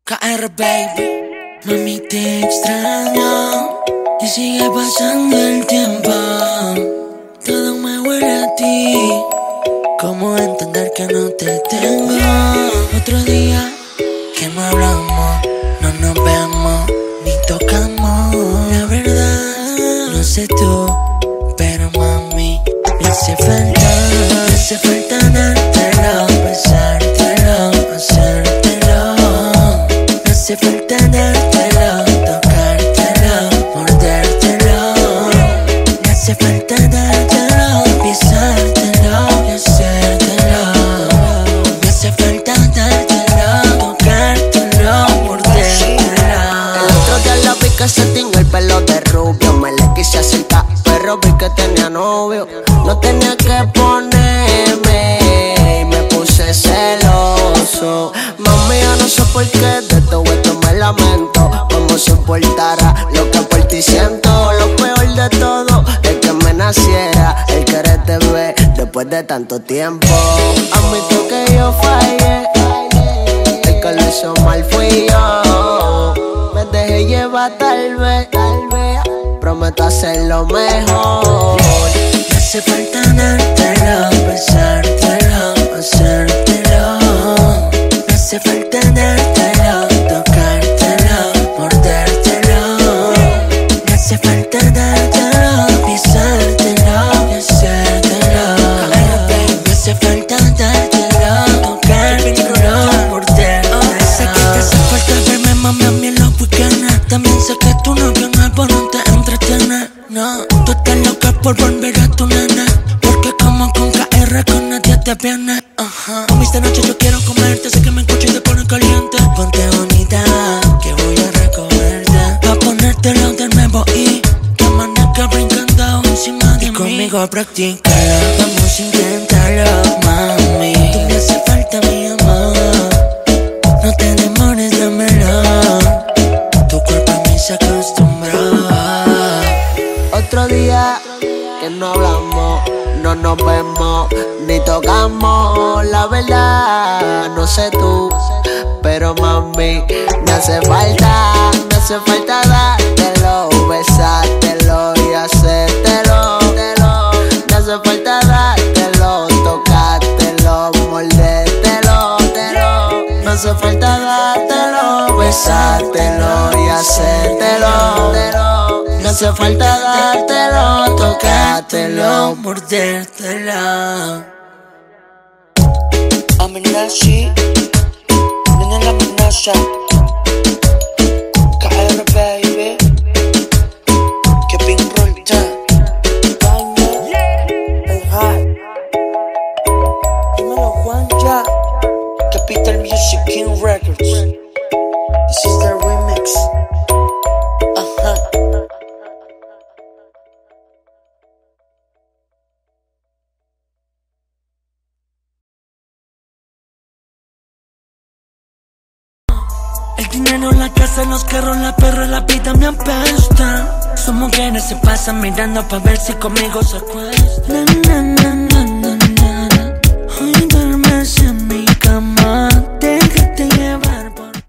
KR baby, mami te extraño y sigue pasando el tiempo. Todo me huele a ti. ¿Cómo entender que no te tengo? Otro día que no hablamos, no nos vemos ni tocamos. La verdad, no sé tú, pero mami, me hace falta dártelo, besártelo, hacértelo. Me hace falta dártelo, tocártelo, mordértelo. Me hace falta dártelo, pisártelo y hacértelo. Me hace falta dártelo, tocártelo, mordértelo. El otro día la vi que se tiñó el pelo de rubio. Me le quise acercar, pero vi que tenía novio. No tenía que ponerme y me puse celoso. Mami, yo no sé por qué de todo esto me lamento. Como si importara lo que por ti siento. Lo peor de todo es que me naciera el quererte ver después de tanto tiempo. Admito que yo fallé, el que lo hizo mal fui yo. Me dejé llevar tal vez, prometo hacerlo mejor. Me hace falta dártelo, besártelo, hacértelo. Me hace falta dártelo, tocártelo, mordértelo. Me hace falta dártelo, pisártelo y hacértelo. Me hace falta dártelo, tocártelo, mordértelo. Sé que te hace falta verme, mami, a mí en los weekends. También sé que tu novio en algo no te entretiene. No, tú estás loca por volver a tu nena, porque como con KR con nadie te viene. Mami, esta noche yo quiero comerte, sé que me escuchas y te pone caliente. Ponte bonita, que voy a recogerte, pa' ponértelo de nuevo y que amanezca brincando encima de mí. Y conmigo practícalo, vamos a intentarlo, mami. Tú me hace falta mi amor, no te demores, dámelo. Tu cuerpo a mí se acostumbró. Otro día que no hablamos, no nos vemos ni tocamos. La verdad, no sé tú, pero mami, me hace falta dártelo, besártelo y hacértelo. Me hace falta dártelo, tocártelo, mordértelo. Me hace falta dártelo, besártelo y hacértelo. Me hace falta dártelo, tocártelo, mordértelo. Amenazi, nena la amenaza. KR baby, que ping roll down. El high, dímelo Juanja. Capital Music King Records. This is the remix. El dinero, la casa, los carros, la perra, la vida me apestan. Sus mujeres se pasan mirando pa' ver si conmigo se acuestan.